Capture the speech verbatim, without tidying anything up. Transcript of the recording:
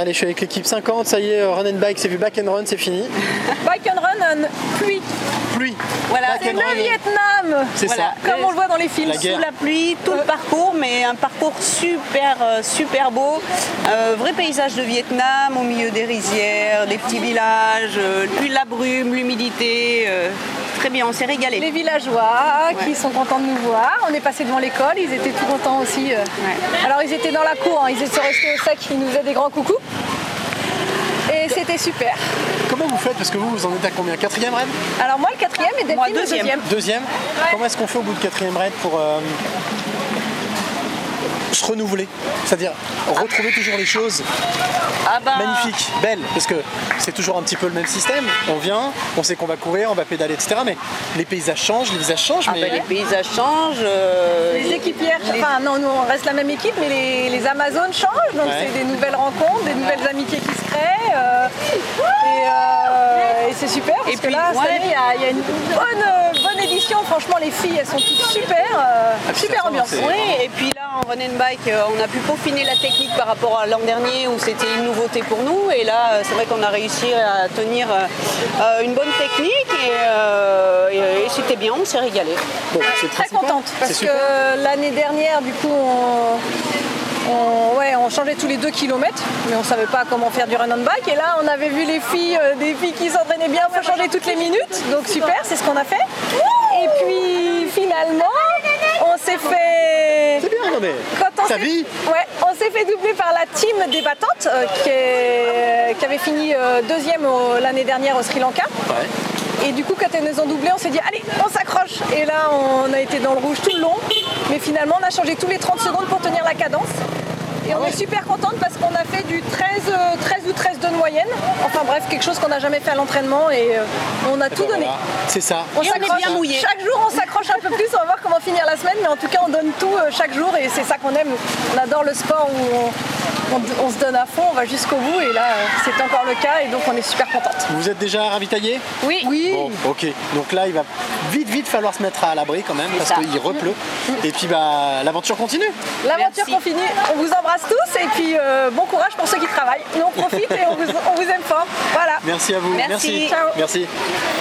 Allez, je suis avec l'équipe cinquante, ça y est, Run and Bike, c'est vu, Back and Run, c'est fini. Bike and Run en pluie. Pluie. Voilà, Back c'est and le Run. Vietnam. C'est Voilà, ça. comme on le voit dans les films. La guerre. Sous la pluie, tout le parcours, mais un parcours super, euh, super beau. Euh, vrai paysage de Vietnam, au milieu des rizières, des petits villages, euh, puis la brume, l'humidité. euh, très bien, on s'est régalé. Les villageois Ouais. qui sont contents de nous voir. On est passé devant l'école, ils étaient tout contents aussi. euh. Ouais. Alors ils étaient dans la cour, hein, ils étaient restés au sec, ils nous faisaient des grands coucous. Et c'était super. Comment vous faites? Parce que vous, vous en êtes à combien? Quatrième raid? Alors moi le quatrième et Delphine Moi, le deuxième. deuxième. Deuxième? Comment est-ce qu'on fait au bout de quatrième raid pour euh, se renouveler? C'est-à-dire retrouver toujours les choses Ah bah, magnifiques, belles, parce que c'est toujours un petit peu le même système. On vient, on sait qu'on va courir, on va pédaler, et cetera. Mais les paysages changent, les visages changent. ah mais... bah, les paysages changent. euh, Les équipières, enfin non, nous on reste la même équipe, mais les, les Amazones changent, donc Ouais. c'est des nouvelles rencontres, des nouvelles amitiés qui se créent. euh, et euh, et c'est super, parce Et que puis, là, cette ouais. année, il y a- il y, a une bonne, euh, bonne édition. Franchement, les filles, elles sont toutes super, euh, Ah, puis super ça, ambiance. c'est- Oui, et puis là en run and bike, euh, on a pu peaufiner la technique par rapport à l'an dernier où c'était une nouveauté pour nous. Et là, euh, c'est vrai qu'on a réussi à tenir euh, euh, une bonne technique et, euh, et- et c'était bien, on s'est régalé. Bon, c'est le Très principal. contente, C'est parce super. que l'année dernière, du coup, on, on- ouais, on changeait tous les deux kilomètres, mais on savait pas comment faire du run on bike. Et là, on avait vu les filles, euh, des filles qui s'entraînaient bien, faut changer toutes les minutes, donc super, c'est ce qu'on a fait. Et puis finalement, on s'est fait. C'est bien, non mais. Quand on Ça s'est- vit. Ouais, on s'est fait doubler par la team des battantes euh, qui, est- qui avait fini euh, deuxième au- l'année dernière au Sri Lanka. Ouais. Et du coup, quand elles nous ont doublé, on s'est dit allez, on s'accroche. Et là, on a été dans le rouge tout le long. Mais finalement, on a changé tous les trente secondes pour tenir la cadence. Et on est super contente parce qu'on a fait du treize, euh, treize ou treize de moyenne. Enfin bref, quelque chose qu'on n'a jamais fait à l'entraînement et euh, on a tout Ben donné. voilà. C'est ça. On Et on est s'accroche. bien mouillé. Chaque jour, on s'accroche un peu plus. On va voir comment finir la semaine. Mais en tout cas, on donne tout euh, chaque jour et c'est ça qu'on aime. On adore le sport où on, on- on se donne à fond, on va jusqu'au bout. Et là, euh, c'est encore le cas et donc on est super contente. Vous êtes déjà ravitaillé? Oui, Oui. Bon, ok. Donc là, il va vite, vite falloir se mettre à l'abri quand même C'est parce ça. qu'il repleut. Et puis, bah, l'aventure continue. L'aventure Merci. continue. On vous embrasse tous et puis euh, bon courage pour ceux qui travaillent. Nous, on profite et on vous, on vous aime fort. Voilà. Merci à vous. Merci. Ciao. Merci.